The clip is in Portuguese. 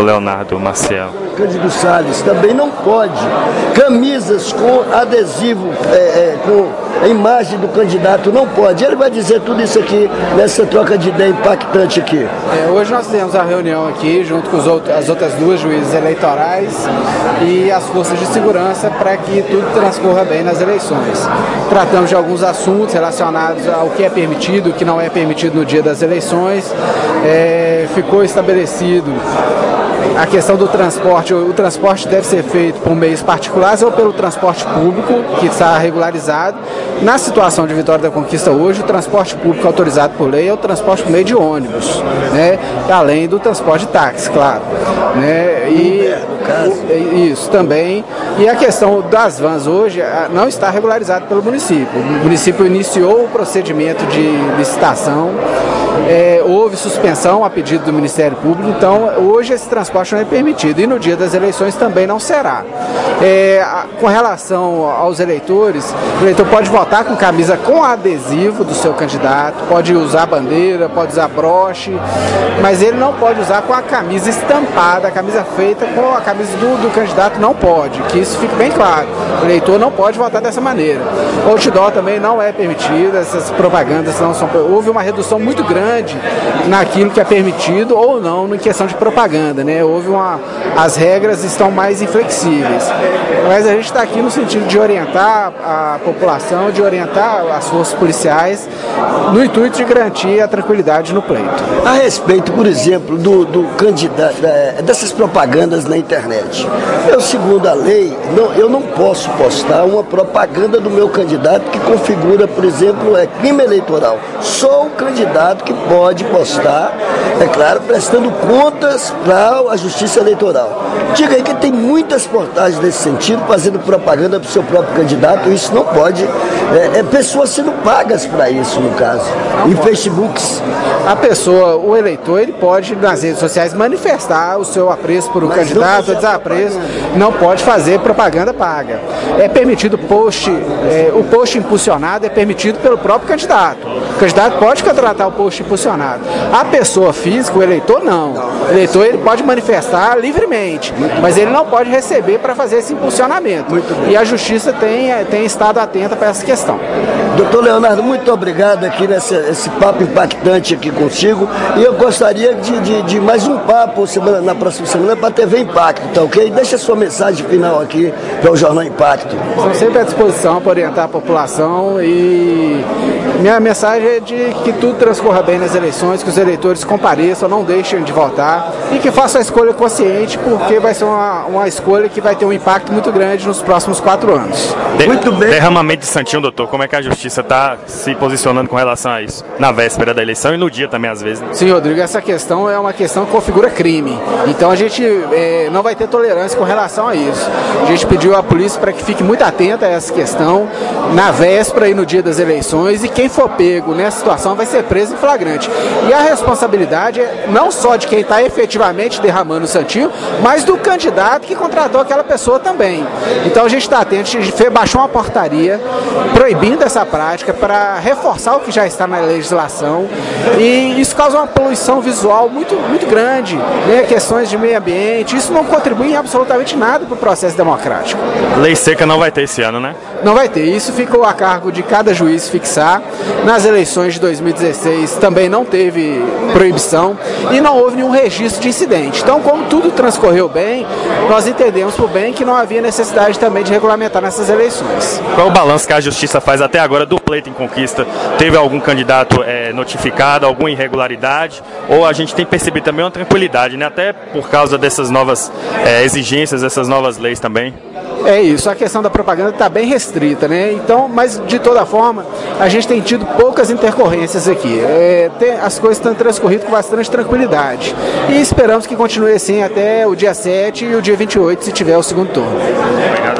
Leonardo Maciel. Cândido Salles, também não pode. Camisas com adesivo, com a imagem do candidato, não pode. Ele vai dizer tudo isso aqui nessa troca de ideia impactante aqui. Hoje nós temos a reunião aqui, junto com as outras duas juízes eleitorais e as forças de segurança, para que tudo transcorra bem nas eleições. Tratamos de alguns assuntos relacionados ao que é permitido e o que não é permitido no dia das eleições. Ficou estabelecido a questão do transporte. O transporte deve ser feito por meios particulares ou pelo transporte público, que está regularizado. Na situação de Vitória da Conquista hoje, o transporte público autorizado por lei é o transporte por meio de ônibus, né? Além do transporte de táxi, claro, né? Isso também. E a questão das vans hoje não está regularizado pelo município. O município iniciou o procedimento de licitação, houve suspensão a pedido do Ministério Público, então hoje esse transporte não é permitido e no dia das eleições também não será. Com relação aos eleitores, o eleitor pode votar com camisa com adesivo do seu candidato, pode usar bandeira, pode usar broche, mas ele não pode usar com a camisa estampada, a camisa feita com a camisa do candidato não pode, que isso fique bem claro. O eleitor não pode votar dessa maneira. O outdoor também não é permitido, essas propagandas não são. Houve uma redução muito grande naquilo que é permitido ou não em questão de propaganda, né? As regras estão mais inflexíveis. Mas a gente está aqui no sentido de orientar a população, de orientar as forças policiais, no intuito de garantir a tranquilidade no pleito. A respeito, por exemplo, do candidato, dessas propagandas na internet. Segundo a lei, eu não posso postar uma propaganda do meu candidato que configura, por exemplo, crime eleitoral. Só o candidato que pode postar, é claro, prestando contas para a Justiça Eleitoral. Diga aí que tem muitas portagens nesse sentido, fazendo propaganda para o seu próprio candidato, isso não pode. Pessoas sendo pagas para isso, no caso, em Facebooks. O eleitor, ele pode, nas redes sociais, manifestar o seu apreço por um candidato, o desapreço, não pode fazer propaganda paga. É permitido o post impulsionado é permitido pelo próprio candidato. O candidato pode contratar o post impulsionado. A pessoa física, o eleitor, não. O eleitor, ele pode manifestar livremente, mas ele não pode receber para fazer esse impulsionamento. E a Justiça tem estado atenta para essa questão. Doutor Leonardo, muito obrigado aqui nesse papo impactante aqui contigo. E eu gostaria de mais um papo na próxima semana para a TV Impacto, tá ok? Deixa a sua mensagem final aqui para o Jornal Impacto. Estamos sempre à disposição para orientar a população e minha mensagem é de que tudo transcorra bem nas eleições, que os eleitores compareçam, não deixem de votar e que façam a escolha consciente, porque vai ser uma escolha que vai ter um impacto muito grande nos próximos 4 anos. Muito bem. Derramamento de Santinho, doutor, como é que a Justiça está se posicionando com relação a isso? Na véspera da eleição e no dia também, às vezes, né? Sim, Rodrigo, essa questão é uma questão que configura crime. Então a gente não vai ter tolerância com relação a isso. A gente pediu à polícia para que fique muito atenta a essa questão na véspera e no dia das eleições, e quem for pego nessa situação vai ser preso em flagrante. E a responsabilidade é não só de quem está efetivamente derramando o Santinho, mas do candidato que contratou aquela pessoa também. Então a gente está atento, a gente baixou uma portaria proibindo essa prática para reforçar o que já está na legislação, e isso causa uma poluição visual muito, muito grande, né? Questões de meio ambiente, isso não contribui em absolutamente nada para o processo democrático. Lei seca não vai ter esse ano, né? Não vai ter, isso ficou a cargo de cada juiz fixar. Nas eleições de 2016 também não teve proibição e não houve nenhum registro de incidente. Então, como tudo transcorreu bem, nós entendemos por bem que não havia necessidade também de regulamentar nessas eleições. Qual é o balanço que a Justiça faz até agora do pleito em Conquista? Teve algum candidato notificado, alguma irregularidade? Ou a gente tem percebido também uma tranquilidade, né? Até por causa dessas novas exigências, dessas novas leis também? É isso, a questão da propaganda está bem restrita, né? Então, mas de toda forma, a gente tem tido poucas intercorrências aqui. As coisas estão transcorrido com bastante tranquilidade. E esperamos que continue assim até o dia 7 e o dia 28, se tiver o segundo turno. Obrigado.